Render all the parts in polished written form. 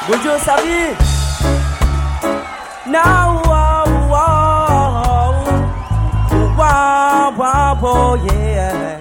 Would you sabi? Now, wow, yeah.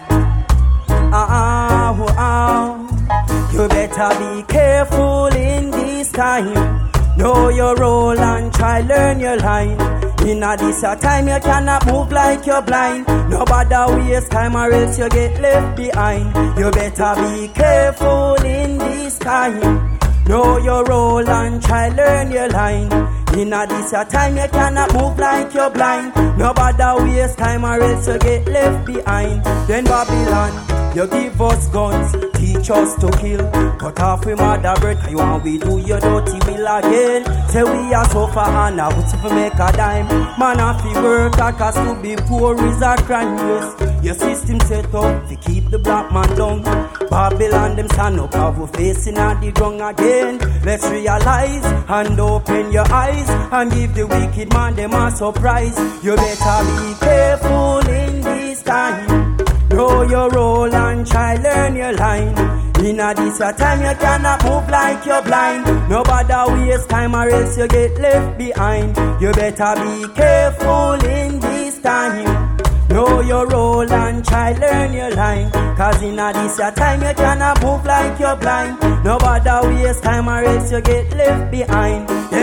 You better be careful in this time. Know your role and try learn your line. In this time you cannot move like you're blind. Nobody waste time or else you get left behind. You better be careful in this time. Know your role and try learn your line. In this time you cannot move like you're blind. Nobody waste time or else you get left behind. Then Babylon, you give us guns, teach us to kill. Cut off we mother birth, you want we do your dirty will again. Say we are so far and now it's to make a dime. Man if you work, cause to be poor is a crime, yes. Your system set up to keep the black man down. Babylon them stand up, have we facing at the ground again. Let's realize and open your eyes and give the wicked man them a surprise. You better be careful in this time. Know your role and try learn your line. In this time you cannot move like you're blind. Nobody waste time or else you get left behind. You better be careful in this time. Know your role and try learn your line. Cause in this time you cannot move like you're blind. Nobody waste time or else you get left behind. Then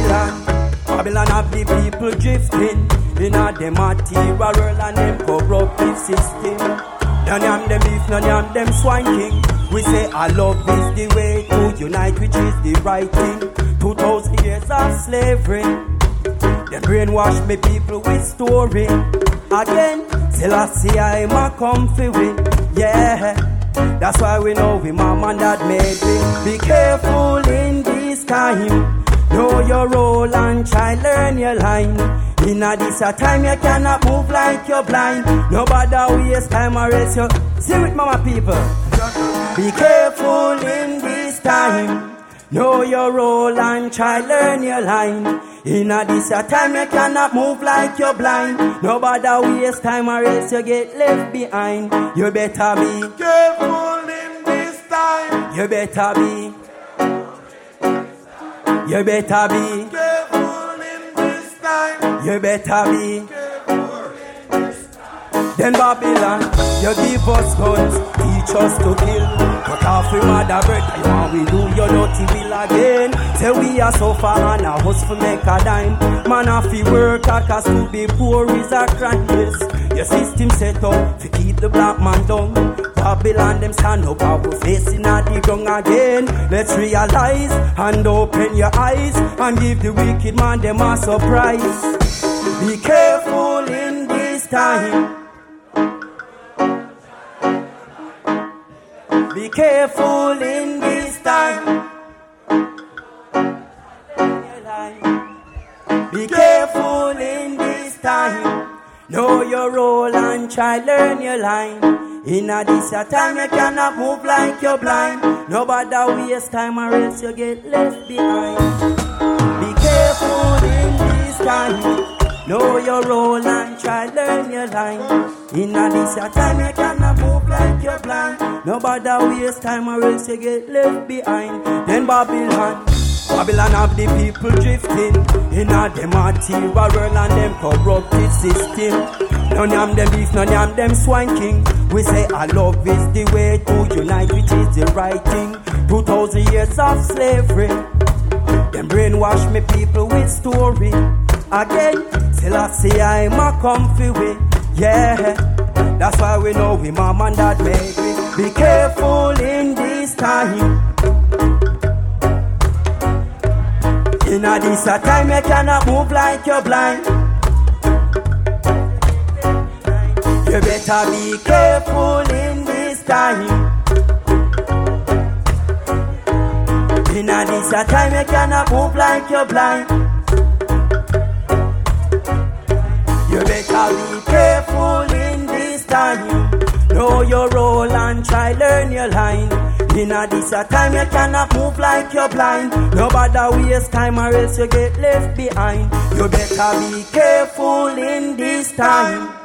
Babylon have the people drifting in a them material world and them corruptive system. None of them beef, none of them swine king. We say our love is the way to unite, which is the right thing. 2,000 years of slavery, them brainwash me people with story. Again, Selassie I'm a comfy with, yeah. That's why we know we mom and dad made it. Be careful in this time. Know your role and try learn your line. In this time you cannot move like you're blind. Nobody waste time or else you see with mama people. Be careful in this time. Know your role and try learn your line. In this time you cannot move like you're blind. Nobody waste time or else you get left behind. You better be careful in this time. You better be careful in this time. You better be. Then Babylon, you give us guns, teach us to kill. Cut off we mother birth, you want we do your dirty will again. Say we are so far and our hustle make a dime. Man if we work, cause to be poor is a crime, yes. Your system set up to keep the black man down. Babylon them stand up, and we're facing at the ground again. Let's realize and open your eyes and give the wicked man them a surprise. Be careful in this time. Be careful in this time. Be careful in this time. Know your role and try learn your line. In this time you cannot move like you're blind. Nobody waste time or else you get left behind. Be careful in this time. Know your role and try learn your line. In this time you cannot move like you're blind. Nobody waste time or else you get left behind. Then Babylon have the people drifting in a them material world and them corrupted system. None of them beef, none of them swine king. We say our love is the way to unite, which is the right thing. 2,000 years of slavery, them brainwash me people with story. Again, Selassie I'm a comfy with, yeah. That's why we know we mom and dad made it. Be careful in this time. In this time you cannot move like you're blind. You better be careful in this time. In this time you cannot move like you're blind. You better be careful in this time. Know your role and try learn your line. In this time you cannot move like you're blind. Nobody waste time or else you get left behind. You better be careful in this time.